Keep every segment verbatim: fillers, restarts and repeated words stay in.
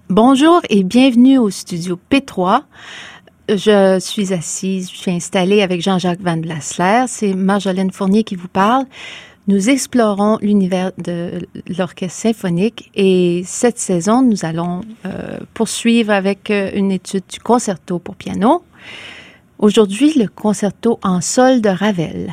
Bonjour et bienvenue au studio P trois. Je suis assise, je suis installée avec Jean-Jacques Van Blasler. C'est Marjolaine Fournier qui vous parle. Nous explorons l'univers de l'orchestre symphonique et cette saison, nous allons euh, poursuivre avec une étude du concerto pour piano. Aujourd'hui, le concerto en sol de Ravel.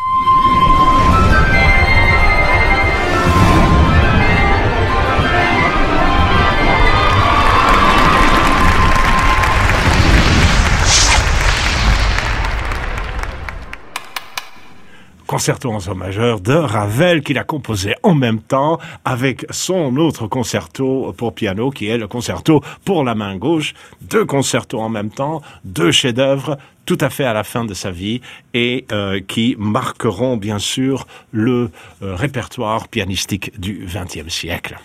Concerto en sol majeur de Ravel qu'il a composé en même temps avec son autre concerto pour piano qui est le concerto pour la main gauche. Deux concertos en même temps, deux chefs-d'œuvre tout à fait à la fin de sa vie et euh, qui marqueront bien sûr le euh, répertoire pianistique du vingtième siècle.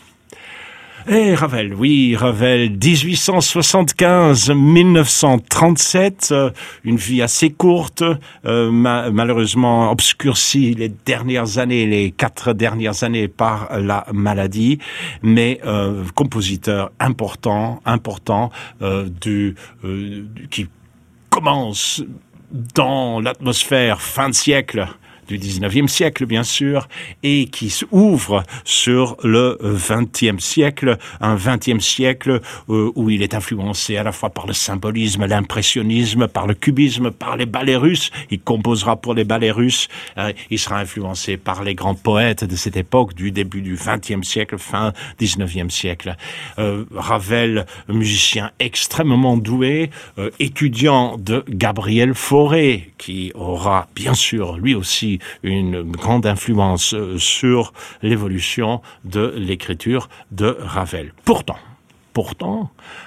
Et Ravel, oui, Ravel, dix-huit cent soixante-quinze à mille neuf cent trente-sept, euh, une vie assez courte, euh, ma- malheureusement obscurcie les dernières années, les quatre dernières années par la maladie, mais euh, compositeur important, important, euh, du, euh, qui commence dans l'atmosphère fin de siècle, du dix-neuvième siècle, bien sûr, et qui s'ouvre sur le vingtième siècle, un vingtième siècle euh, où il est influencé à la fois par le symbolisme, l'impressionnisme, par le cubisme, par les ballets russes. Il composera pour les ballets russes. Euh, il sera influencé par les grands poètes de cette époque, du début du vingtième siècle, fin dix-neuvième siècle. Euh, Ravel, musicien extrêmement doué, euh, étudiant de Gabriel Fauré, qui aura bien sûr lui aussi une grande influence sur l'évolution de l'écriture de Ravel. Pourtant, pourtant,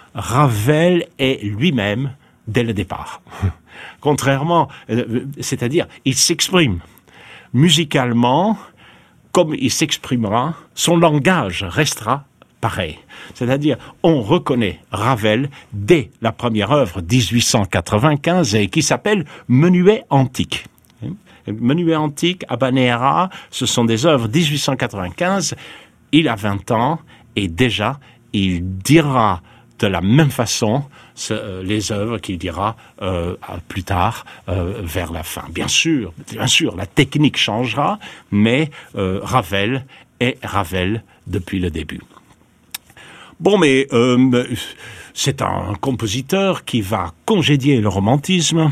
Ravel est lui-même dès le départ. Contrairement, c'est-à-dire, il s'exprime musicalement comme il s'exprimera, son langage restera pareil. C'est-à-dire, on reconnaît Ravel dès la première œuvre, dix-huit cent quatre-vingt-quinze, et qui s'appelle Menuet antique. Menuet antique, Habanera, ce sont des œuvres dix-huit cent quatre-vingt-quinze. Il a vingt ans et déjà, il dira de la même façon ce, euh, les œuvres qu'il dira euh, plus tard, euh, vers la fin. Bien sûr, bien sûr, la technique changera, mais euh, Ravel est Ravel depuis le début. Bon, mais euh, c'est un compositeur qui va congédier le romantisme.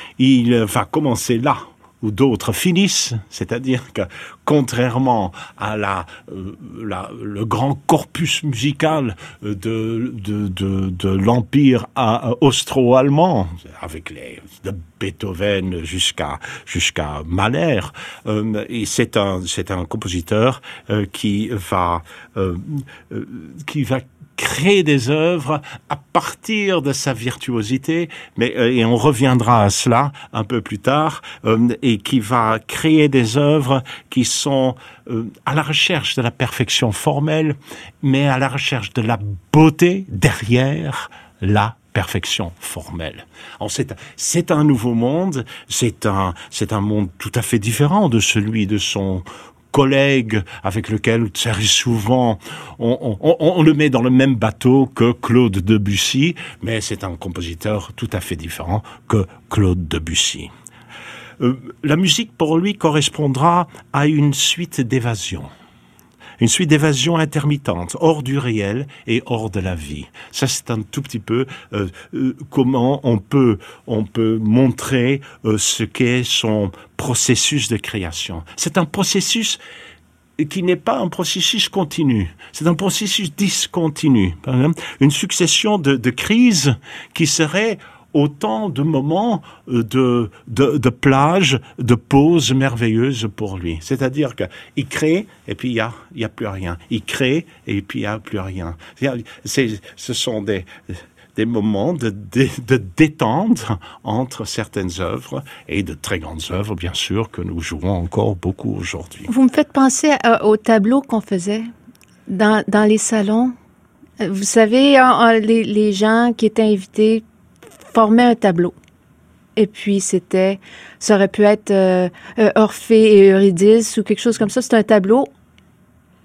Il va commencer là où d'autres finissent, c'est-à-dire que contrairement à la, euh, la le grand corpus musical de de de, de l'empire austro-allemand, avec les de Beethoven jusqu'à jusqu'à Mahler, euh, et c'est un c'est un compositeur euh, qui va euh, euh, qui va créer des œuvres à partir de sa virtuosité, mais euh, et on reviendra à cela un peu plus tard, euh, et qui va créer des œuvres qui sont euh, à la recherche de la perfection formelle, mais à la recherche de la beauté derrière la perfection formelle. Alors c'est, c'est un nouveau monde, c'est un, c'est un monde tout à fait différent de celui de son collègue avec lequel très souvent on, on, on le met dans le même bateau que Claude Debussy, mais c'est un compositeur tout à fait différent que Claude Debussy. Euh, la musique pour lui correspondra à une suite d'évasions. Une suite d'évasions intermittentes, hors du réel et hors de la vie. Ça, c'est un tout petit peu euh, euh, comment on peut on peut montrer euh, ce qu'est son processus de création. C'est un processus qui n'est pas un processus continu. C'est un processus discontinu. Par exemple, une succession de, de crises qui seraient autant de moments de, de, de plage, de pauses merveilleuses pour lui. C'est-à-dire qu'il crée et puis il y a, il y a plus rien. Il crée et puis il y a plus rien. C'est, ce sont des, des moments de, de, de détente entre certaines œuvres et de très grandes œuvres, bien sûr, que nous jouons encore beaucoup aujourd'hui. Vous me faites penser à, au tableau qu'on faisait dans, dans les salons. Vous savez, les, les gens qui étaient invités formaient un tableau. Et puis, c'était, ça aurait pu être euh, Orphée et Eurydice ou quelque chose comme ça. C'est un tableau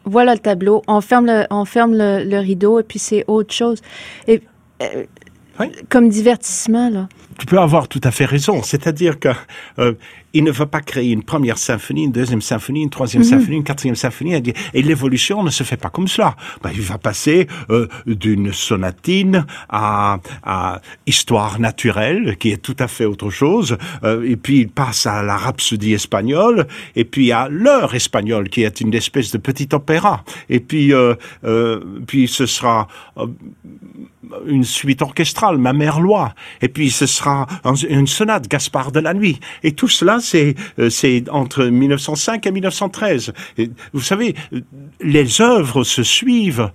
voilà le tableau, on ferme le, on ferme le, le rideau et puis c'est autre chose. Et, euh, oui. Comme divertissement, là. Tu peux avoir tout à fait raison. C'est-à-dire que euh, il ne veut pas créer une première symphonie, une deuxième symphonie, une troisième mm-hmm. symphonie, une quatrième symphonie. Et l'évolution ne se fait pas comme cela. Ben, il va passer euh, d'une sonatine à, à histoire naturelle, qui est tout à fait autre chose. Euh, et puis il passe à la rhapsodie espagnole, et puis à l'heure espagnole, qui est une espèce de petit opéra. Et puis, euh, euh, puis ce sera euh, une suite orchestrale, Ma Mère Loi. Et puis ce sera une sonate, Gaspard de la Nuit. Et tout cela, c'est, c'est entre mille neuf cent cinq et mille neuf cent treize. Et vous savez, les œuvres se suivent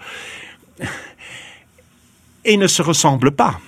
et ne se ressemblent pas.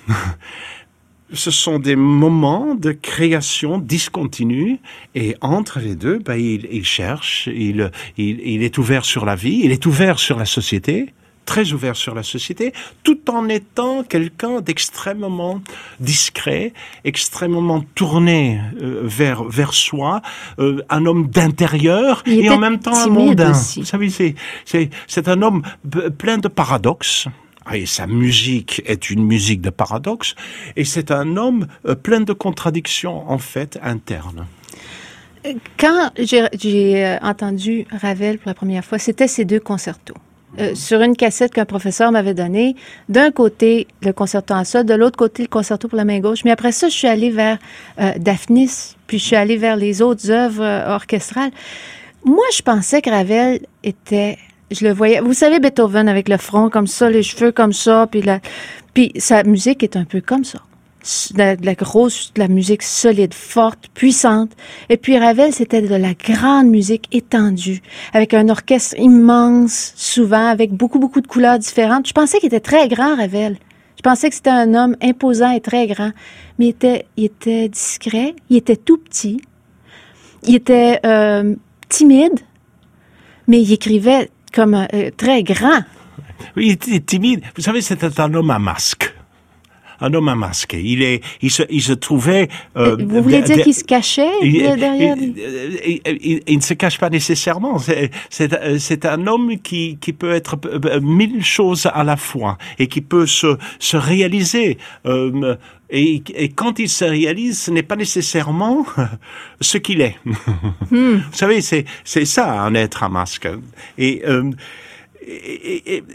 Ce sont des moments de création discontinue et entre les deux, ben, il, il cherche, il, il, il est ouvert sur la vie, il est ouvert sur la société, très ouvert sur la société, tout en étant quelqu'un d'extrêmement discret, extrêmement tourné euh, vers vers soi, euh, un homme d'intérieur et en même temps un mondain. Aussi. Vous savez, c'est c'est c'est un homme plein de paradoxes. Et sa musique est une musique de paradoxes, et c'est un homme euh, plein de contradictions en fait internes. Quand j'ai, j'ai entendu Ravel pour la première fois, c'était ces deux concertos. Euh, sur une cassette qu'un professeur m'avait donnée, d'un côté le concerto en sol, de l'autre côté le concerto pour la main gauche. Mais après ça, je suis allée vers euh, Daphnis, puis je suis allée vers les autres œuvres euh, orchestrales. Moi, je pensais que Ravel était, je le voyais, vous savez Beethoven avec le front comme ça, les cheveux comme ça, puis la, puis sa musique est un peu comme ça. De la, de la grosse, de la musique solide, forte, puissante. Et puis Ravel, c'était de la grande musique étendue, avec un orchestre immense, souvent, avec beaucoup, beaucoup de couleurs différentes. Je pensais qu'il était très grand, Ravel. Je pensais que c'était un homme imposant et très grand. Mais il était, il était discret, il était tout petit, il était euh, timide, mais il écrivait comme euh, très grand. Oui, il était timide. Vous savez, c'était un homme à masque. Un homme à masque. Il est, il se, il se trouvait. Euh, Vous voulez dire qu'il se cachait il, derrière il, il, il, il, il ne se cache pas nécessairement. C'est, c'est, c'est un homme qui, qui peut être mille choses à la fois et qui peut se, se réaliser. Euh, et, et quand il se réalise, ce n'est pas nécessairement ce qu'il est. Hmm. Vous savez, c'est, c'est ça un être à masque. Et, euh, et, et, et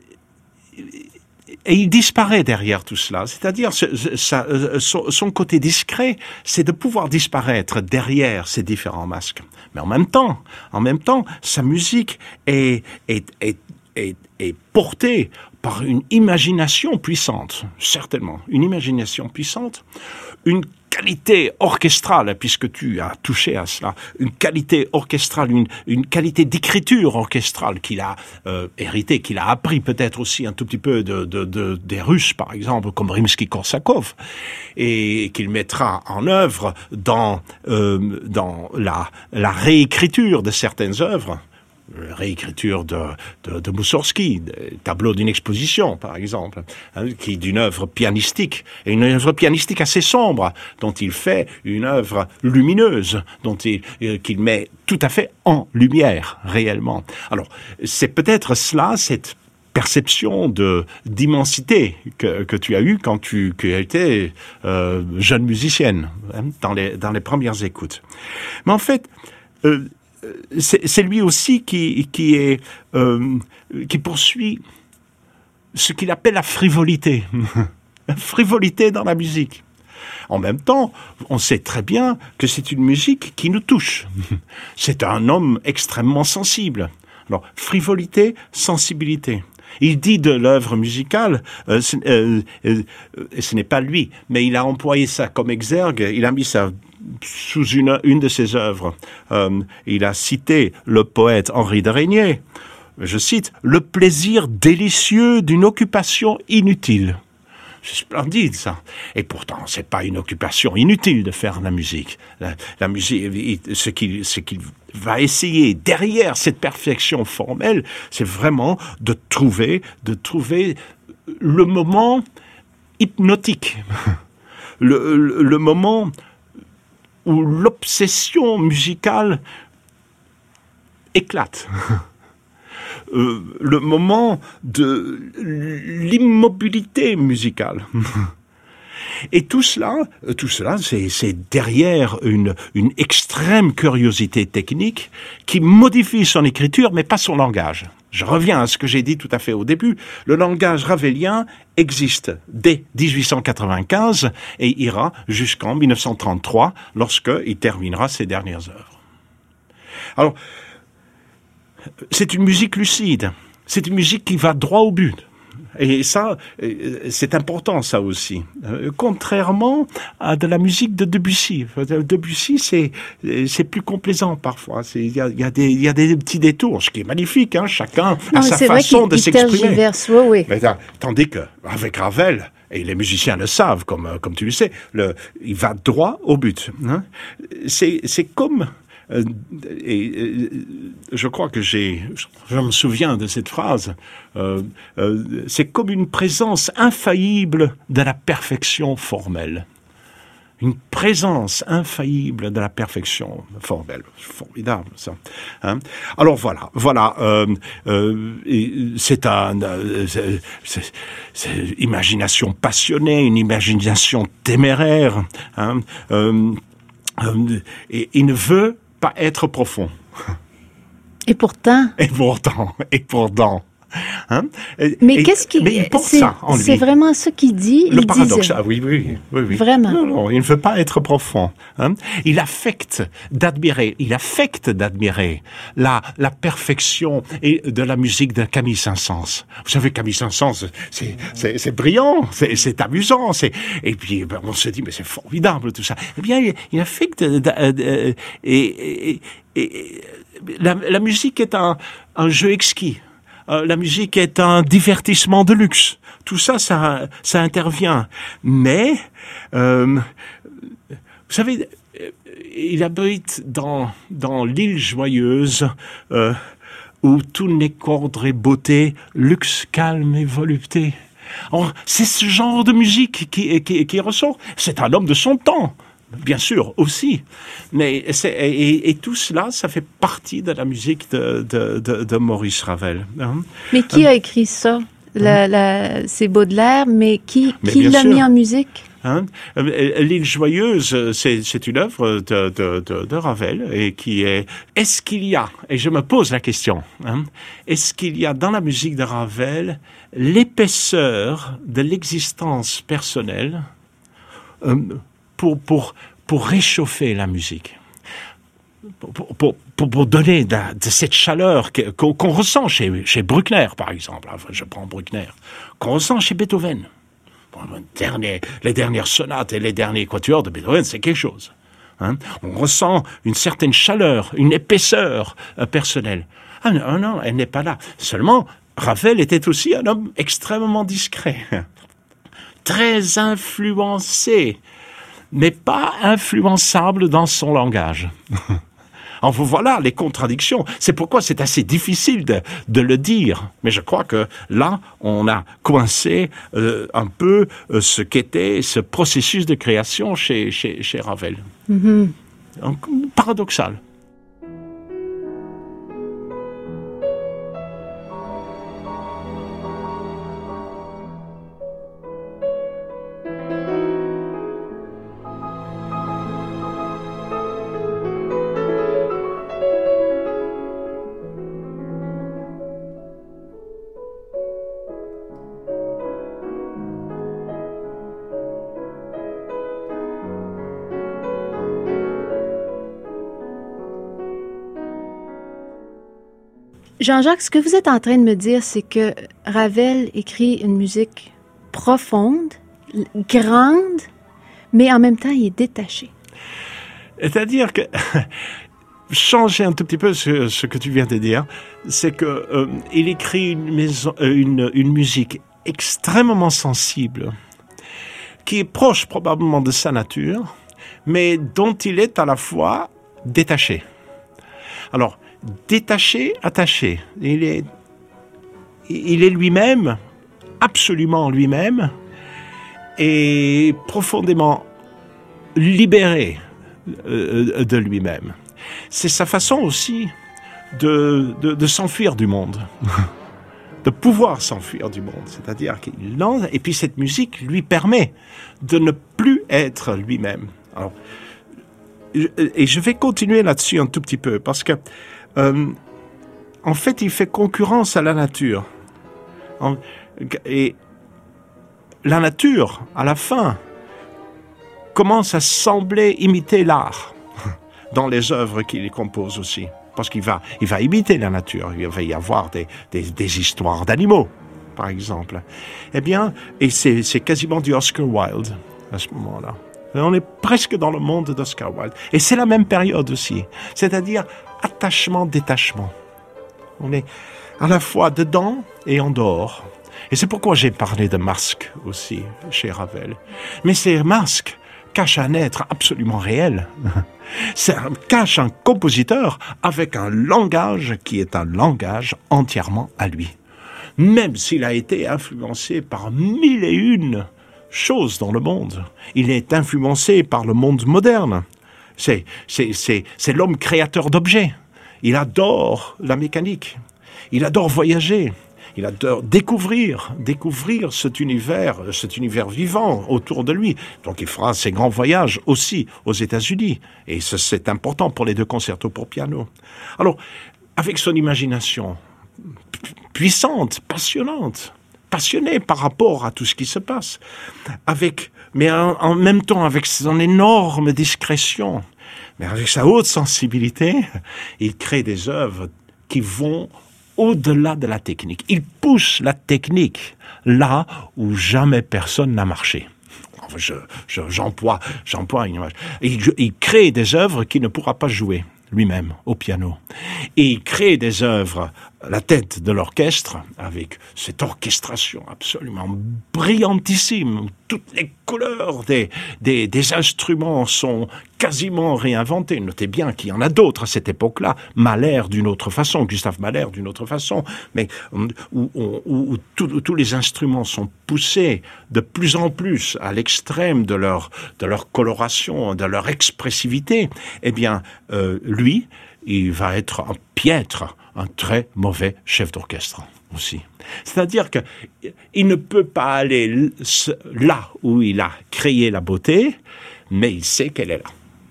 Et il disparaît derrière tout cela. C'est-à-dire, ce, sa, son, son côté discret, c'est de pouvoir disparaître derrière ces différents masques. Mais en même temps, en même temps, sa musique est, est, est, est, est portée par une imagination puissante, certainement, une imagination puissante, une qualité orchestrale, puisque tu as touché à cela, une qualité orchestrale, une, une qualité d'écriture orchestrale qu'il a euh, hérité, qu'il a appris peut-être aussi un tout petit peu de, de, de, des Russes, par exemple, comme Rimsky-Korsakov, et qu'il mettra en œuvre dans, euh, dans la, la réécriture de certaines œuvres. Réécriture de, de, de Moussorgsky, tableau d'une exposition, par exemple, hein, qui d'une œuvre pianistique, et une œuvre pianistique assez sombre, dont il fait une œuvre lumineuse, dont il, euh, qu'il met tout à fait en lumière, réellement. Alors, c'est peut-être cela, cette perception de d'immensité que, que tu as eue quand tu, que tu étais euh, jeune musicienne, hein, dans les, dans les premières écoutes. Mais en fait, euh, C'est, c'est lui aussi qui, qui, est, euh, qui poursuit ce qu'il appelle la frivolité. La frivolité dans la musique. En même temps, on sait très bien que c'est une musique qui nous touche. C'est un homme extrêmement sensible. Alors, frivolité, sensibilité. Il dit de l'œuvre musicale, euh, ce, euh, euh, ce n'est pas lui, mais il a employé ça comme exergue, il a mis ça sous une, une de ses œuvres. Euh, il a cité le poète Henri de Régnier. Je cite, « Le plaisir délicieux d'une occupation inutile ». C'est splendide, ça. Et pourtant, c'est pas une occupation inutile de faire la musique. La, la musique, ce qu'il, ce qu'il va essayer derrière cette perfection formelle, c'est vraiment de trouver, de trouver le moment hypnotique. Le, le, le moment où l'obsession musicale éclate. euh, le moment de l'immobilité musicale. Et tout cela, tout cela, c'est, c'est derrière une, une extrême curiosité technique qui modifie son écriture, mais pas son langage. Je reviens à ce que j'ai dit tout à fait au début. Le langage ravelien existe dès dix-huit cent quatre-vingt-quinze et ira jusqu'en dix-neuf cent trente-trois, lorsqu'il terminera ses dernières œuvres. Alors, c'est une musique lucide. C'est une musique qui va droit au but. Et ça, c'est important, ça aussi. Euh, contrairement à de la musique de Debussy. Debussy, c'est, c'est plus complaisant parfois. Il y a, y, a des, y a des petits détours, ce qui est magnifique. Hein, chacun non, a sa façon de s'exprimer. Oui, oui. Mais, tandis qu'avec Ravel, et les musiciens le savent, comme, comme tu le sais, le, il va droit au but. Hein. C'est, c'est comme... Euh, et, et je crois que j'ai, je me souviens de cette phrase. Euh, euh, c'est comme une présence infaillible de la perfection formelle. Une présence infaillible de la perfection formelle. Formidable, ça. Hein? Alors voilà, voilà. Euh, euh, c'est un, euh, c'est, c'est, c'est imagination passionnée, une imagination téméraire. Hein? Euh, euh, et il ne veut pas être profond. Et pourtant. Et pourtant. Et pourtant. Hein? Mais et, qu'est-ce qui... Mais il pense c'est, ça en lui. C'est vraiment ce qu'il dit. Le il paradoxe. disait. Ah oui, oui, oui, oui. Vraiment. Non, non, il ne veut pas être profond. Hein? Il affecte d'admirer, il affecte d'admirer la, la perfection et de la musique de Camille Saint-Saëns. Vous savez, Camille Saint-Saëns, c'est, c'est, c'est brillant, c'est, c'est amusant, c'est, et puis, ben, on se dit, mais c'est formidable, tout ça. Eh bien, il, il affecte, euh, euh, et, et, et la, la musique est un, un jeu exquis. Euh, la musique est un divertissement de luxe. Tout ça, ça, ça intervient. Mais, euh, vous savez, il abrite dans, dans l'île joyeuse, euh, où tout n'est qu'ordre et beauté, luxe, calme et volupté. Alors, c'est ce genre de musique qui, qui, qui ressort. C'est un homme de son temps. Bien sûr, aussi. Mais c'est, et, et tout cela, ça fait partie de la musique de, de, de, de Maurice Ravel. Hein? Mais qui a écrit ça? La, la, c'est Baudelaire, mais qui, mais qui l'a sûr. mis en musique? Hein? L'île joyeuse, c'est, c'est une œuvre de, de, de, de Ravel et qui est... Est-ce qu'il y a, et je me pose la question, hein, est-ce qu'il y a dans la musique de Ravel l'épaisseur de l'existence personnelle euh, Pour, pour, pour réchauffer la musique, pour, pour, pour, pour donner de, de cette chaleur que, qu'on, qu'on ressent chez, chez Bruckner, par exemple. Enfin, je prends Bruckner. Qu'on ressent chez Beethoven. Bon, le dernier, les dernières sonates et les derniers quatuors de Beethoven, c'est quelque chose. Hein? On ressent une certaine chaleur, une épaisseur euh, personnelle. Ah non, non, elle n'est pas là. Seulement, Ravel était aussi un homme extrêmement discret, très influencé, mais pas influençable dans son langage. Enfin, voilà les contradictions. C'est pourquoi c'est assez difficile de, de le dire. Mais je crois que là, on a coincé euh, un peu euh, ce qu'était ce processus de création chez, chez, chez Ravel. Mm-hmm. Donc, paradoxal. Jean-Jacques, ce que vous êtes en train de me dire, c'est que Ravel écrit une musique profonde, grande, mais en même temps, il est détaché. C'est-à-dire que, changer un tout petit peu ce, ce que tu viens de dire, c'est que euh, il écrit une, maison, euh, une, une musique extrêmement sensible, qui est proche probablement de sa nature, mais dont il est à la fois détaché. Alors, détaché, attaché. Il est, il est lui-même, absolument lui-même, et profondément libéré euh, de lui-même. C'est sa façon aussi de, de, de s'enfuir du monde. De pouvoir s'enfuir du monde. C'est-à-dire qu'il lance, et puis cette musique lui permet de ne plus être lui-même. Alors, et je vais continuer là-dessus un tout petit peu, parce que, euh, en fait, il fait concurrence à la nature. Et la nature, à la fin, commence à sembler imiter l'art dans les œuvres qu'il compose aussi. Parce qu'il va, il va imiter la nature. Il va y avoir des, des, des histoires d'animaux, par exemple. Eh bien, et c'est, c'est quasiment du Oscar Wilde à ce moment-là. On est presque dans le monde d'Oscar Wilde. Et c'est la même période aussi. C'est-à-dire attachement, détachement. On est à la fois dedans et en dehors. Et c'est pourquoi j'ai parlé de masque aussi chez Ravel. Mais ces masques cachent un être absolument réel. Ça cache un compositeur avec un langage qui est un langage entièrement à lui. Même s'il a été influencé par mille et une choses dans le monde, il est influencé par le monde moderne. C'est, c'est, c'est, c'est l'homme créateur d'objets. Il adore la mécanique. Il adore voyager. Il adore découvrir, découvrir cet univers, cet univers vivant autour de lui. Donc il fera ses grands voyages aussi aux États-Unis. Et ce, c'est important pour les deux concertos pour piano. Alors, avec son imagination puissante, passionnante, passionné par rapport à tout ce qui se passe, avec, mais en, en même temps avec son énorme discrétion, mais avec sa haute sensibilité, il crée des œuvres qui vont au-delà de la technique. Il pousse la technique là où jamais personne n'a marché. Je, je, j'emploie, j'emploie une image. Il, il crée des œuvres qu'il ne pourra pas jouer lui-même au piano. Et il crée des œuvres à la tête de l'orchestre avec cette orchestration absolument brillantissime où toutes les couleurs des, des, des instruments sont quasiment réinventées. Notez bien qu'il y en a d'autres à cette époque-là. Mahler d'une autre façon, Gustave Mahler d'une autre façon, mais où, où, où, où tous, tous les instruments sont poussés de plus en plus à l'extrême de leur, de leur coloration, de leur expressivité. Eh bien, euh, lui, il va être un piètre, un très mauvais chef d'orchestre aussi. C'est-à-dire que il ne peut pas aller là où il a créé la beauté, mais il sait qu'elle est là.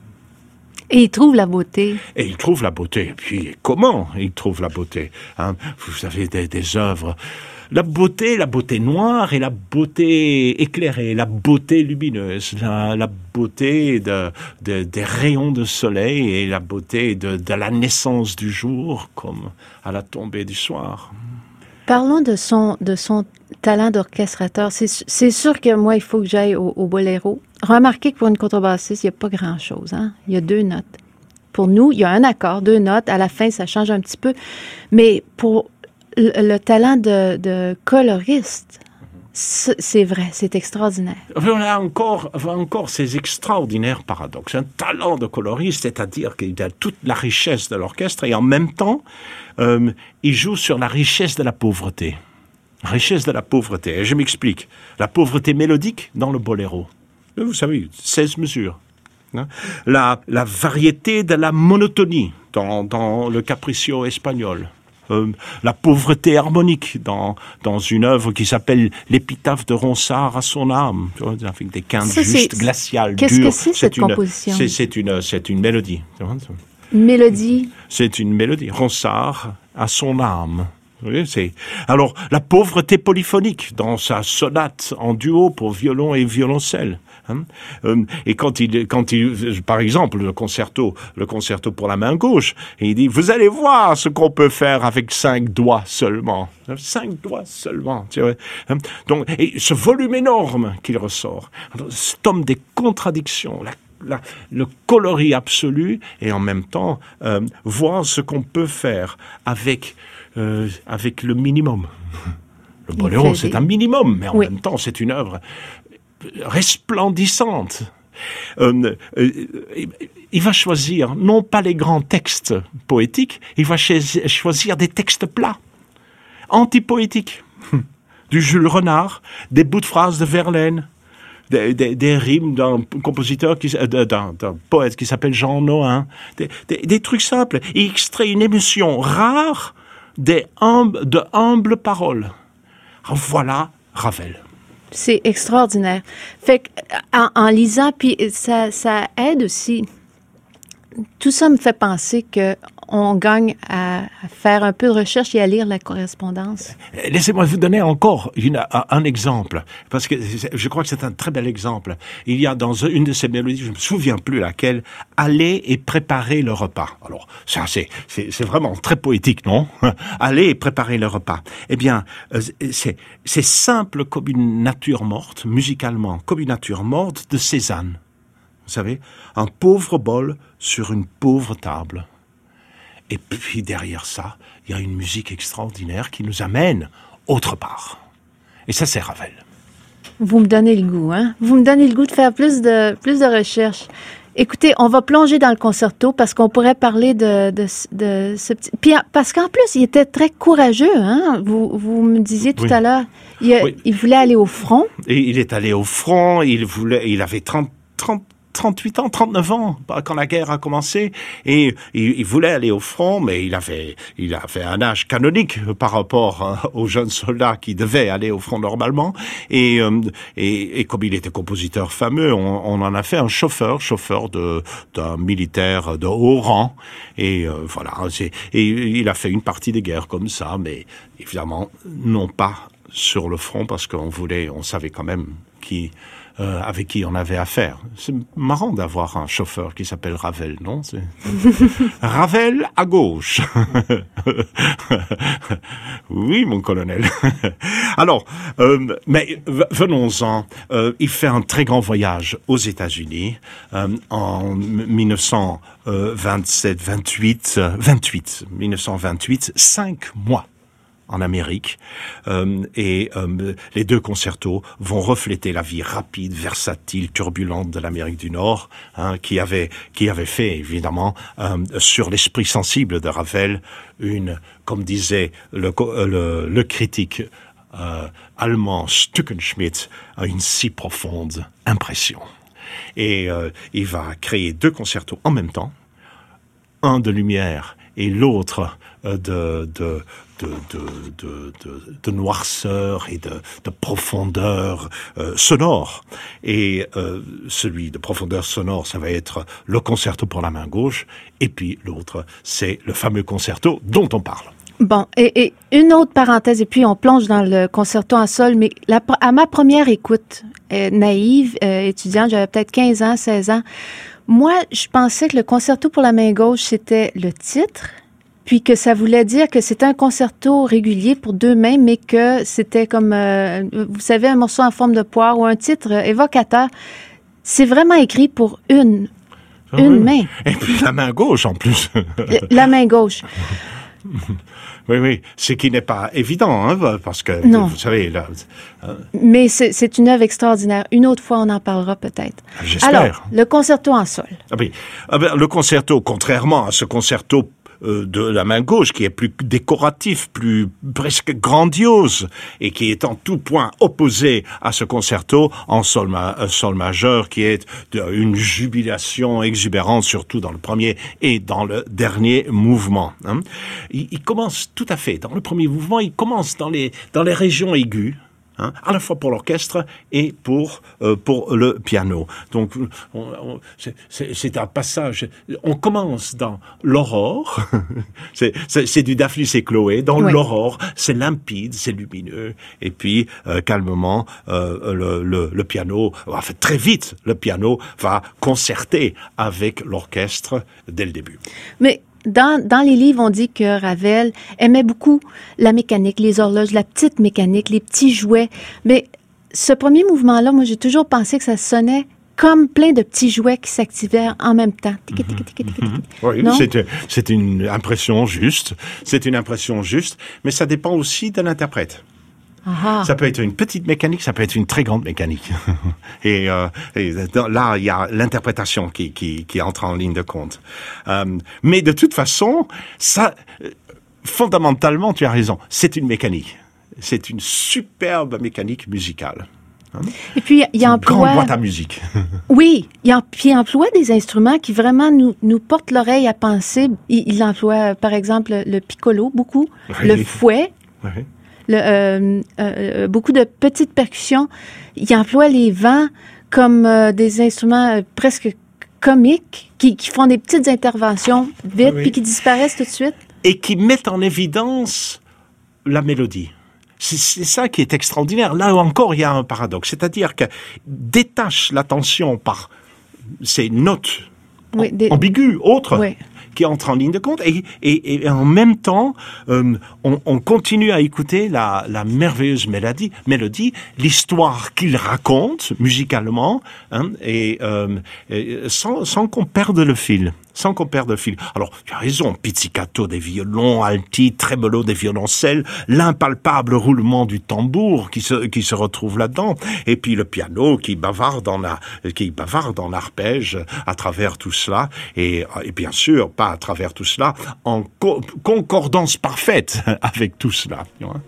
Et il trouve la beauté. Et il trouve la beauté. Et puis, comment il trouve la beauté, hein? Vous avez des, des œuvres... La beauté, la beauté noire et la beauté éclairée, la beauté lumineuse, la, la beauté de, de, des rayons de soleil et la beauté de, de la naissance du jour comme à la tombée du soir. Parlons de son, de son talent d'orchestrateur. C'est, c'est sûr que moi, il faut que j'aille au, au boléro. Remarquez que pour une contrebassiste, il n'y a pas grand-chose, hein? Il y a deux notes. Pour nous, il y a un accord, deux notes. À la fin, ça change un petit peu. Mais pour le, le talent de, de coloriste, c'est vrai, c'est extraordinaire. On a encore, on a encore ces extraordinaires paradoxes. Un talent de coloriste, c'est-à-dire qu'il a toute la richesse de l'orchestre et en même temps, euh, il joue sur la richesse de la pauvreté. La richesse de la pauvreté. Et je m'explique. La pauvreté mélodique dans le boléro. Vous savez, seize mesures. La, la variété de la monotonie dans, dans le capriccio espagnol. Euh, la pauvreté harmonique dans, dans une œuvre qui s'appelle l'épitaphe de Ronsard à son âme, avec des quintes ça, justes, glaciales, qu'est-ce dures. Que c'est, cette une, composition? C'est, c'est, une, c'est une mélodie. Une mélodie? C'est une mélodie. Ronsard à son âme. Oui, c'est... Alors, la pauvreté polyphonique dans sa sonate en duo pour violon et violoncelle. Hein? Et quand il, quand il, par exemple, le concerto, le concerto pour la main gauche, et il dit, vous allez voir ce qu'on peut faire avec cinq doigts seulement. Cinq doigts seulement, tu vois. Donc, et ce volume énorme qu'il ressort. Alors, cet homme des contradictions, la La, le coloris absolu et en même temps euh, voir ce qu'on peut faire avec, euh, avec le minimum. Le boléro, c'est un minimum, mais en oui. même temps, c'est une œuvre resplendissante. Euh, euh, il va choisir non pas les grands textes poétiques, il va choisir des textes plats, antipoétiques, du Jules Renard, des bouts de phrases de Verlaine, des, des, des rimes d'un compositeur, qui, d'un, d'un poète qui s'appelle Jean Nohain, des, des, des trucs simples. Il extrait une émotion rare des humbles, de humbles paroles. Voilà Ravel. C'est extraordinaire. Fait que, en, en lisant, puis ça, ça aide aussi. Tout ça me fait penser que on gagne à, à faire un peu de recherche et à lire la correspondance. Laissez-moi vous donner encore une, un, un exemple, parce que je crois que c'est un très bel exemple. Il y a dans une de ces mélodies, je ne me souviens plus laquelle, « Aller et préparer le repas ». Alors, ça, c'est, c'est, c'est vraiment très poétique, non ? Aller et préparer le repas. Eh bien, c'est, c'est simple comme une nature morte, musicalement, comme une nature morte de Cézanne. Vous savez, un pauvre bol sur une pauvre table. Et puis derrière ça, il y a une musique extraordinaire qui nous amène autre part. Et ça, c'est Ravel. Vous me donnez le goût, hein? Vous me donnez le goût de faire plus de, plus de recherches. Écoutez, on va plonger dans le concerto parce qu'on pourrait parler de, de, de ce petit... Puis, parce qu'en plus, il était très courageux, hein? Vous, vous me disiez tout oui. à l'heure, il, oui. il voulait aller au front. Et il est allé au front, il voulait, il avait trente, trente trente-huit ans, trente-neuf ans, quand la guerre a commencé, et il, il voulait aller au front, mais il avait, il avait un âge canonique par rapport hein, aux jeunes soldats qui devaient aller au front normalement, et, euh, et, et comme il était compositeur fameux, on, on en a fait un chauffeur, chauffeur de, d'un militaire de haut rang, et euh, voilà, c'est, et il a fait une partie des guerres comme ça, mais évidemment, non pas sur le front, parce qu'on voulait, on savait quand même qui, Euh, avec qui on avait affaire. C'est marrant d'avoir un chauffeur qui s'appelle Ravel, non? C'est... Ravel à gauche. Oui, mon colonel. Alors, euh, mais venons-en. Euh, il fait un très grand voyage aux États-Unis euh, en dix-neuf cent vingt-sept vingt-huit, vingt-huit, dix-neuf cent vingt-huit, cinq mois en Amérique, euh, et euh, les deux concertos vont refléter la vie rapide, versatile, turbulente de l'Amérique du Nord, hein, qui avait qui avait fait évidemment euh, sur l'esprit sensible de Ravel une, comme disait le le, le critique euh, allemand Stückenschmidt, une si profonde impression. Et euh, il va créer deux concertos en même temps, un de lumière et l'autre euh, de de De, de, de, de, de noirceur et de, de profondeur euh, sonore. Et euh, celui de profondeur sonore, ça va être le concerto pour la main gauche, et puis l'autre, c'est le fameux concerto dont on parle. Bon, et, et une autre parenthèse, et puis on plonge dans le concerto en sol, mais la, à ma première écoute, euh, naïve, euh, étudiante, j'avais peut-être quinze ans, seize ans, moi, je pensais que le concerto pour la main gauche, c'était le titre, puis que ça voulait dire que c'était un concerto régulier pour deux mains, mais que c'était comme, euh, vous savez, un morceau en forme de poire ou un titre évocateur. C'est vraiment écrit pour une, ah une oui. main. Et puis la main gauche, en plus. La main gauche. Oui, oui, ce qui n'est pas évident, hein, parce que, non. Vous savez... Là, euh... Mais c'est, c'est une œuvre extraordinaire. Une autre fois, on en parlera peut-être. J'espère. Alors, le concerto en sol. Ah oui. Ah ben, le concerto, contrairement à ce concerto de la main gauche, qui est plus décoratif, plus presque grandiose, et qui est en tout point opposé à ce concerto en sol, ma, sol majeur, qui est une jubilation exubérante, surtout dans le premier et dans le dernier mouvement. Hein. Il, il commence tout à fait, dans le premier mouvement, il commence dans les, dans les régions aiguës, Hein, à la fois pour l'orchestre et pour euh, pour le piano. Donc, on, on, c'est, c'est, c'est un passage. On commence dans l'aurore. c'est, c'est, c'est du Daphnis et Chloé. Dans oui. l'aurore, c'est limpide, c'est lumineux. Et puis, euh, calmement, euh, le, le, le piano, enfin très vite, le piano va concerter avec l'orchestre dès le début. Mais Dans, dans les livres, on dit que Ravel aimait beaucoup la mécanique, les horloges, la petite mécanique, les petits jouets. Mais ce premier mouvement-là, moi, j'ai toujours pensé que ça sonnait comme plein de petits jouets qui s'activaient en même temps. Tic, tic, tic, tic, tic, tic. Oui, c'est, c'est une impression juste. C'est une impression juste, mais ça dépend aussi de l'interprète. Aha. Ça peut être une petite mécanique, ça peut être une très grande mécanique. Et, euh, et là, il y a l'interprétation qui, qui, qui entre en ligne de compte. Euh, mais de toute façon, ça, fondamentalement, tu as raison, c'est une mécanique. C'est une superbe mécanique musicale. Hein. Et puis, il emploie... Grande boîte à musique. Oui, il, en... puis il emploie des instruments qui vraiment nous, nous portent l'oreille à penser. Il, il emploie, par exemple, le piccolo, beaucoup, oui. le fouet, oui. le, euh, euh, beaucoup de petites percussions. Il emploie les vents comme euh, des instruments euh, presque comiques, qui, qui font des petites interventions vite, oui. puis qui disparaissent tout de suite. Et qui mettent en évidence la mélodie. C'est, c'est ça qui est extraordinaire. Là encore, il y a un paradoxe. C'est-à-dire que détache l'attention par ces notes oui, des... ambiguës, autres, oui. qui entrent en ligne de compte. Et, et, et en même temps, euh, on, on continue à écouter la, la merveilleuse mélodie, mélodie, l'histoire qu'il raconte musicalement, hein, et, euh, et sans, sans qu'on perde le fil. Sans qu'on perde le fil. Alors, tu as raison, pizzicato des violons, alti, tremolo des violoncelles, l'impalpable roulement du tambour qui se, qui se retrouve là-dedans, et puis le piano qui bavarde en, la, qui bavarde en arpège à travers tout cela, et, et bien sûr, pas à travers tout cela, en co- concordance parfaite avec tout cela. Tu vois.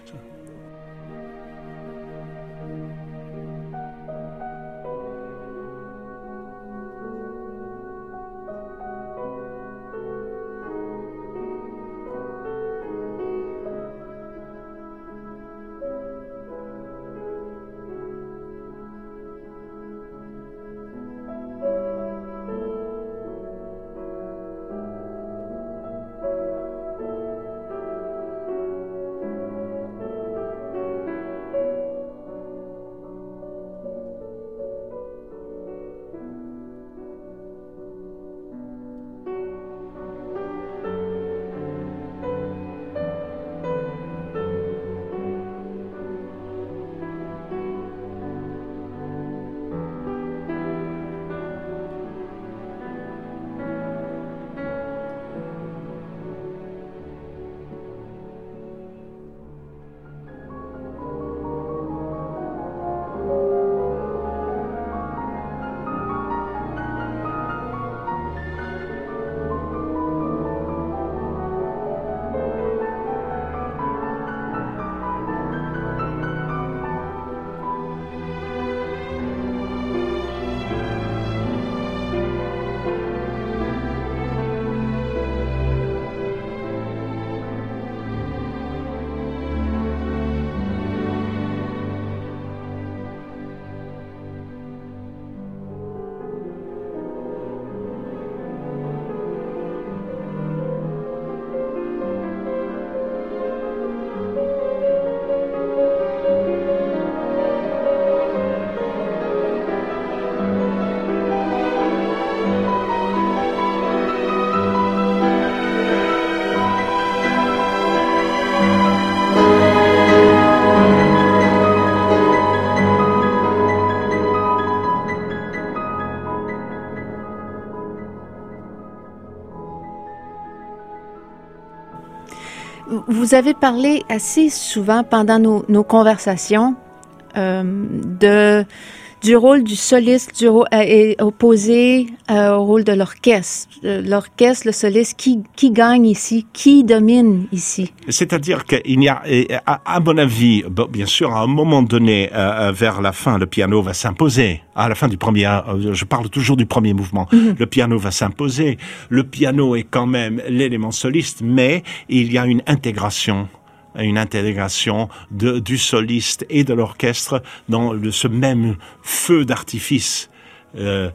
Vous avez parlé assez souvent pendant nos, nos conversations euh, de, du rôle du soliste du rôle, euh, opposé euh, au rôle de l'orchestre. L'orchestre, le soliste, qui, qui gagne ici, qui domine ici? C'est-à-dire qu'il y a, à, à mon avis, bon, bien sûr, à un moment donné, euh, vers la fin, le piano va s'imposer. À la fin du premier, euh, je parle toujours du premier mouvement. Mm-hmm. Le piano va s'imposer. Le piano est quand même l'élément soliste, mais il y a une intégration. une intégration de, du soliste et de l'orchestre dans le, ce même feu d'artifice. Euh,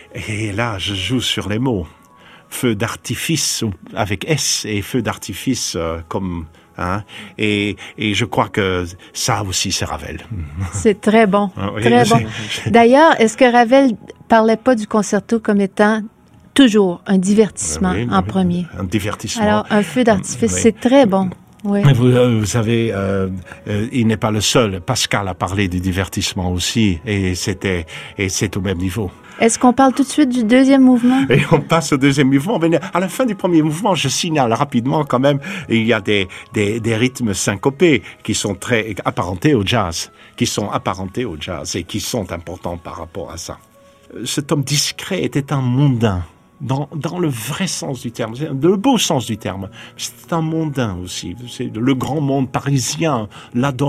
et là, je joue sur les mots. Feu d'artifice avec S et feu d'artifice euh, comme... Hein, et, et je crois que ça aussi, c'est Ravel. C'est très bon, oui, très bon. D'ailleurs, est-ce que Ravel parlait pas du concerto comme étant toujours un divertissement oui, en oui, premier? Un divertissement. Alors, un feu d'artifice, oui. C'est très bon. Oui. Vous, vous savez, euh, euh, il n'est pas le seul. Pascal a parlé du divertissement aussi, et c'était, et c'est au même niveau. Est-ce qu'on parle tout de suite du deuxième mouvement? Et on passe au deuxième mouvement. Mais à la fin du premier mouvement, je signale rapidement quand même, il y a des, des, des rythmes syncopés qui sont très apparentés au jazz, qui sont apparentés au jazz et qui sont importants par rapport à ça. Cet homme discret était un mondain. Dans, dans le vrai sens du terme, le beau sens du terme. C'est un mondain aussi. C'est le grand monde parisien l'adorait.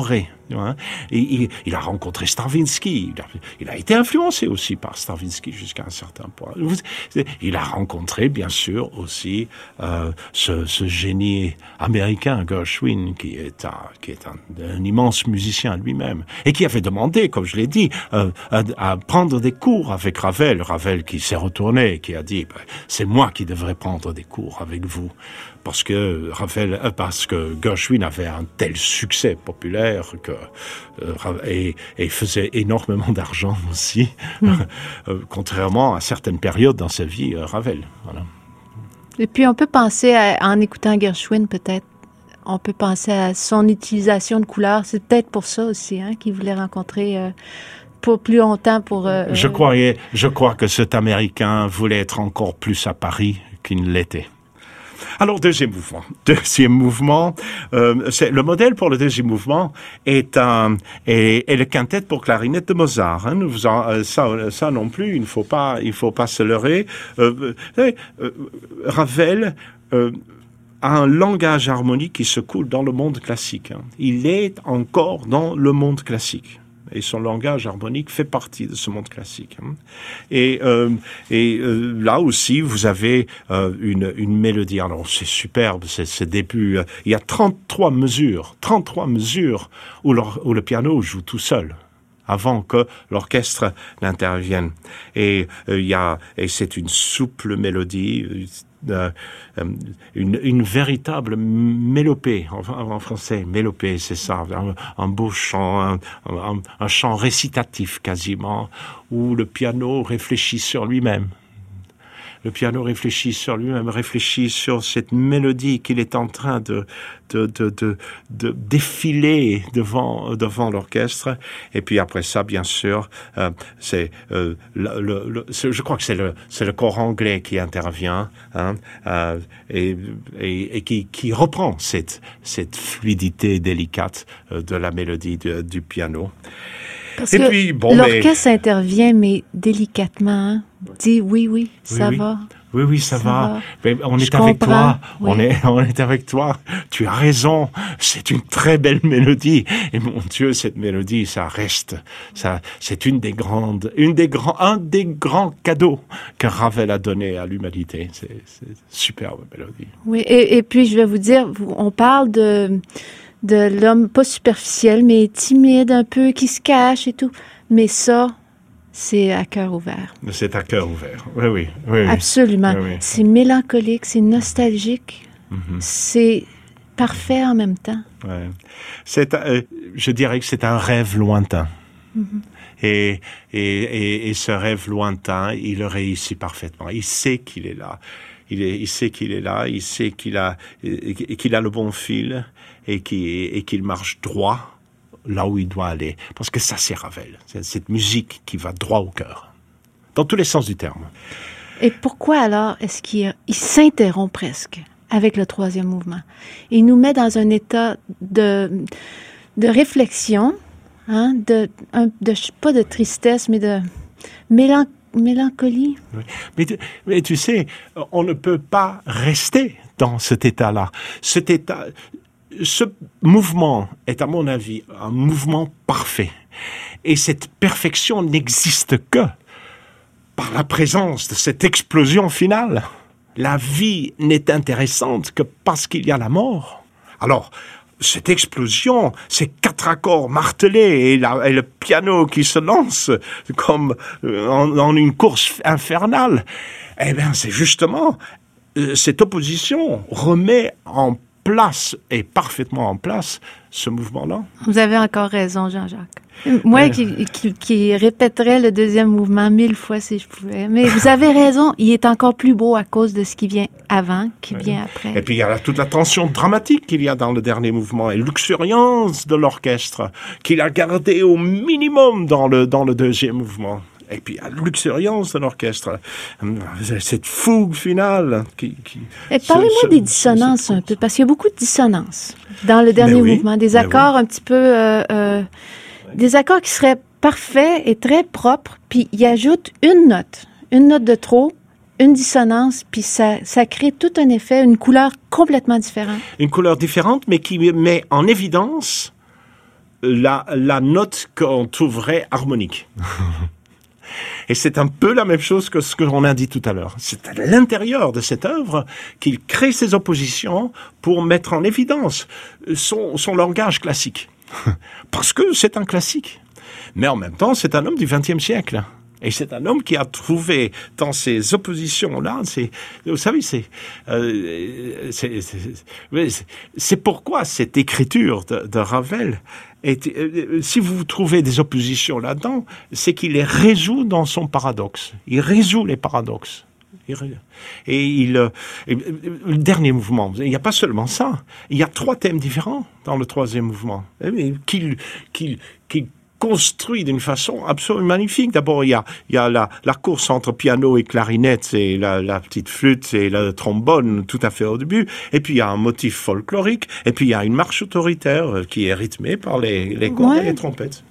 Hein. Et, il, il a rencontré Stravinsky. Il a, il a été influencé aussi par Stravinsky jusqu'à un certain point. Il a rencontré, bien sûr, aussi euh, ce, ce génie américain, Gershwin, qui est un, qui est un, un immense musicien lui-même, et qui avait demandé, comme je l'ai dit, euh, à, à prendre des cours avec Ravel. Ravel qui s'est retourné et qui a dit, bah, c'est moi qui devrais prendre des cours avec vous. Parce que Ravel, parce que Gershwin avait un tel succès populaire que euh, et, et faisait énormément d'argent aussi, mmh. euh, contrairement à certaines périodes dans sa vie, euh, Ravel. Voilà. Et puis on peut penser, à, en écoutant Gershwin peut-être, on peut penser à son utilisation de couleurs. C'est peut-être pour ça aussi, hein, qu'il voulait rencontrer. Euh, pour plus longtemps pour... Euh, je, croyais, je crois que cet Américain voulait être encore plus à Paris qu'il ne l'était. Alors, deuxième mouvement. Deuxième mouvement, euh, c'est, le modèle pour le deuxième mouvement est, un, est, est le quintet pour clarinette de Mozart. Hein. Nous faisons, ça, ça non plus, il ne faut pas, il faut pas se leurrer. Euh, euh, Ravel... Euh, a un langage harmonique qui se coule dans le monde classique. Hein. Il est encore dans le monde classique. Et son langage harmonique fait partie de ce monde classique. Et, euh, et euh, là aussi, vous avez euh, une, une mélodie. Alors, c'est superbe, c'est ce début. Il y a trente-trois mesures, trente-trois mesures où le, où le piano joue tout seul, avant que l'orchestre n'intervienne. Et euh, il y a, et c'est une souple mélodie. Euh, une, une véritable mélopée, en, en français, mélopée, c'est ça, un, un beau chant, un, un, un chant récitatif quasiment, où le piano réfléchit sur lui-même. Le piano réfléchit sur lui-même, réfléchit sur cette mélodie qu'il est en train de, de, de, de, de défiler devant, devant l'orchestre. Et puis après ça, bien sûr, euh, c'est, euh, le, le, le, c'est, je crois que c'est le, c'est le corps anglais qui intervient, hein, euh, et, et, et qui, qui reprend cette, cette fluidité délicate euh, de la mélodie de, du piano. Parce et que puis, bon, l'orchestre mais... intervient, mais délicatement, hein? Dit oui, oui, ça oui, oui. va. Oui, oui, ça, ça va. va. Mais on est Je avec comprends. toi. Oui. On est, on est avec toi. Tu as raison. C'est une très belle mélodie. Et mon Dieu, cette mélodie, ça reste. Ça, c'est une des grandes, une des grands, un des grands cadeaux que Ravel a donné à l'humanité. C'est, c'est une superbe mélodie. Oui, et, et puis je vais vous dire, on parle de, de l'homme pas superficiel, mais timide un peu, qui se cache et tout. Mais ça, c'est à cœur ouvert. C'est à cœur ouvert, oui, oui. oui Absolument. Oui, oui. C'est mélancolique, c'est nostalgique, mm-hmm. c'est parfait en même temps. Ouais. C'est, euh, je dirais que c'est un rêve lointain. Mm-hmm. Et, et, et, et ce rêve lointain, il le réussit parfaitement. Il sait qu'il est là. Il, est, il sait qu'il est là, il sait qu'il a, qu'il a le bon fil et qu'il, et qu'il marche droit là où il doit aller. Parce que ça, c'est Ravel. C'est cette musique qui va droit au cœur. Dans tous les sens du terme. Et pourquoi alors est-ce qu'il il s'interrompt presque avec le troisième mouvement? Il nous met dans un état de, de réflexion, hein, de, un, de, pas de tristesse, mais de mélan, mélancolie. Oui. Mais, tu, mais tu sais, on ne peut pas rester dans cet état-là. Cet état... Ce mouvement est, à mon avis, un mouvement parfait. Et cette perfection n'existe que par la présence de cette explosion finale. La vie n'est intéressante que parce qu'il y a la mort. Alors, cette explosion, ces quatre accords martelés et, la, et le piano qui se lance comme en, en une course infernale, eh bien, c'est justement euh, cette opposition remet en place et parfaitement en place ce mouvement-là. Vous avez encore raison, Jean-Jacques. Moi euh... qui, qui, qui répéterais le deuxième mouvement mille fois si je pouvais. Mais vous avez raison, il est encore plus beau à cause de ce qui vient avant, qui oui. vient après. Et puis il y a toute la tension dramatique qu'il y a dans le dernier mouvement et luxuriance de l'orchestre qu'il a gardé au minimum dans le, dans le deuxième mouvement. Et puis, la luxuriance de l'orchestre, cette fougue finale qui... qui et parlez-moi se, des dissonances se, se... un peu, parce qu'il y a beaucoup de dissonances dans le dernier oui, mouvement. Des accords oui. un petit peu... Euh, euh, des accords qui seraient parfaits et très propres, puis il ajoute une note, une note de trop, une dissonance, puis ça, ça crée tout un effet, une couleur complètement différente. Une couleur différente, mais qui met en évidence la, la note qu'on trouverait harmonique. Et c'est un peu la même chose que ce qu'on a dit tout à l'heure. C'est à l'intérieur de cette œuvre qu'il crée ces oppositions pour mettre en évidence son, son langage classique. Parce que c'est un classique. Mais en même temps, c'est un homme du vingtième siècle. Et c'est un homme qui a trouvé dans ces oppositions-là, c'est, vous savez, c'est, euh, c'est, c'est, c'est pourquoi cette écriture de, de Ravel, est, euh, si vous trouvez des oppositions là-dedans, c'est qu'il les résout dans son paradoxe. Il résout les paradoxes. Et il, euh, le dernier mouvement, il n'y a pas seulement ça. Il y a trois thèmes différents dans le troisième mouvement, qu'il, qu'il, qu'il construit d'une façon absolument magnifique. D'abord, il y a, il y a la, la course entre piano et clarinette, et la, la petite flûte et le trombone tout à fait au début. Et puis, il y a un motif folklorique. Et puis, il y a une marche autoritaire qui est rythmée par les, les cordes ouais. et les trompettes.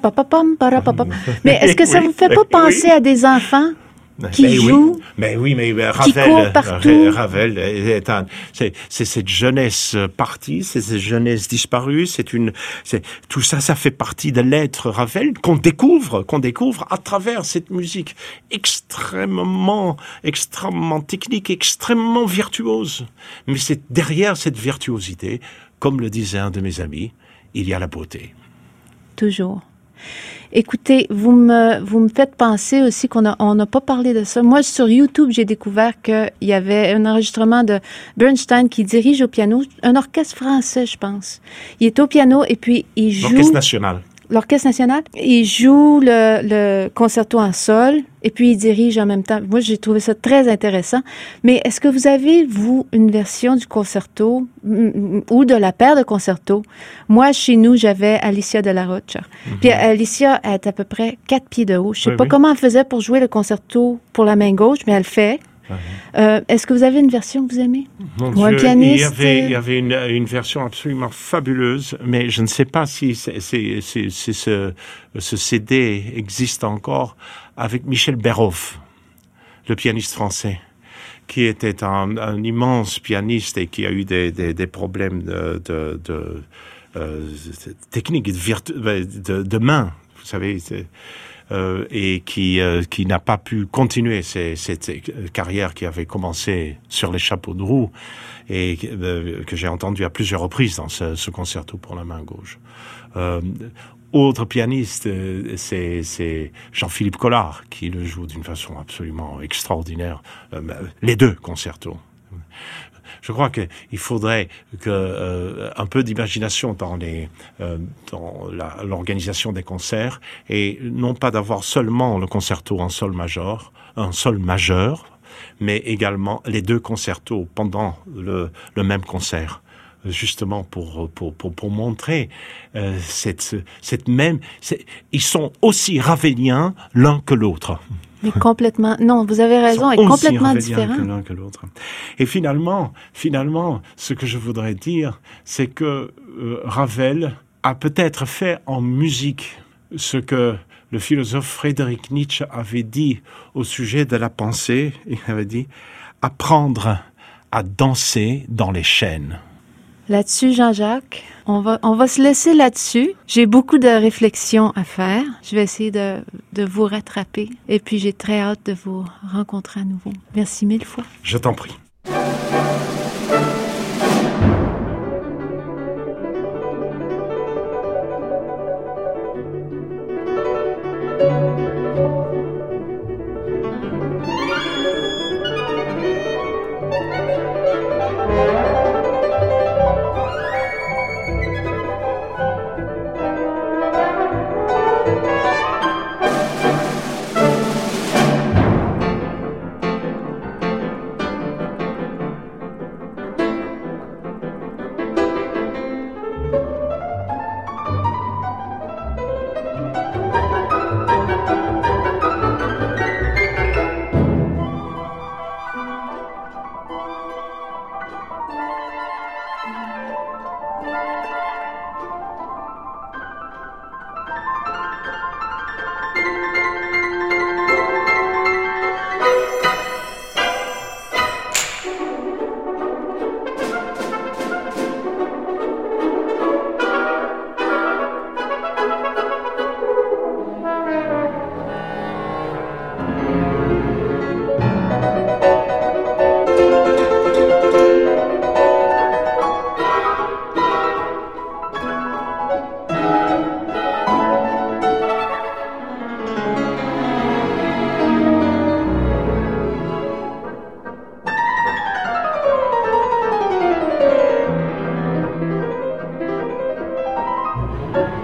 Mais est-ce que ça ne oui, vous fait pas penser oui. à des enfants qui mais joue, oui, mais oui, mais Ravel, qui court partout. Ravel est un, c'est, c'est cette jeunesse partie, c'est cette jeunesse disparue, c'est une, c'est tout ça, ça fait partie de l'être Ravel qu'on découvre, qu'on découvre à travers cette musique extrêmement, extrêmement technique, extrêmement virtuose. Mais c'est derrière cette virtuosité, comme le disait un de mes amis, il y a la beauté. Toujours. Écoutez, vous me, vous me faites penser aussi qu'on a, on n'a pas parlé de ça. Moi, sur YouTube, j'ai découvert qu'il y avait un enregistrement de Bernstein qui dirige au piano, un orchestre français, je pense. Il est au piano et puis il joue... L'orchestre national. L'orchestre national. Il joue le, le concerto en sol et puis il dirige en même temps. Moi, j'ai trouvé ça très intéressant. Mais est-ce que vous avez, vous, une version du concerto ou de la paire de concertos? Moi, chez nous, j'avais Alicia de la Rocha. Mm-hmm. Puis Alicia est à peu près quatre pieds de haut. Je sais oui, pas oui. comment elle faisait pour jouer le concerto pour la main gauche, mais elle le fait. Uh-huh. Euh, est-ce que vous avez une version que vous aimez? Mon Ou un Dieu, pianiste? Il y avait, il y avait une, une version absolument fabuleuse, mais je ne sais pas si c'est, c'est, c'est, c'est ce, ce C D existe encore, avec Michel Berhoff, le pianiste français, qui était un, un immense pianiste et qui a eu des, des, des problèmes de, de, de, euh, techniques, de, virtu- de, de main, vous savez, c'est, Euh, et qui euh, qui n'a pas pu continuer ses, cette carrière qui avait commencé sur les chapeaux de roue et euh, que j'ai entendu à plusieurs reprises dans ce, ce concerto pour la main gauche. Euh, autre pianiste, c'est, c'est Jean-Philippe Collard qui le joue d'une façon absolument extraordinaire. Euh, les deux concertos. Je crois qu'il faudrait que euh, un peu d'imagination dans les euh, dans la, l'organisation des concerts et non pas d'avoir seulement le concerto en sol majeur, en sol majeur, mais également les deux concertos pendant le, le même concert, justement pour pour pour, pour montrer euh, cette cette même c'est, ils sont aussi raveliens l'un que l'autre. Mais complètement. Non, vous avez raison, est complètement différent. Que l'un que l'autre. Et finalement, finalement, ce que je voudrais dire, c'est que euh, Ravel a peut-être fait en musique ce que le philosophe Friedrich Nietzsche avait dit au sujet de la pensée. Il avait dit apprendre à danser dans les chaînes. Là-dessus, Jean-Jacques, on va, on va se laisser là-dessus. J'ai beaucoup de réflexions à faire. Je vais essayer de, de vous rattraper. Et puis, j'ai très hâte de vous rencontrer à nouveau. Merci mille fois. Je t'en prie. Thank you.